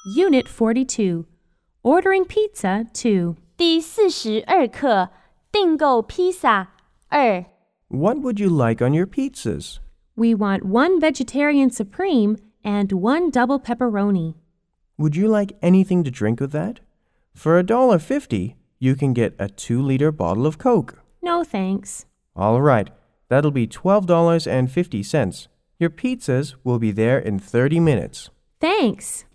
Unit 42. Ordering pizza 2. 第42课订购披萨2 What would you like on your pizzas? We want 1 vegetarian supreme and 1 double pepperoni. Would you like anything to drink with that? For $1.50, you can get a 2-liter bottle of Coke. No thanks. All right, that'll be $12.50. Your pizzas will be there in 30 minutes. Thanks.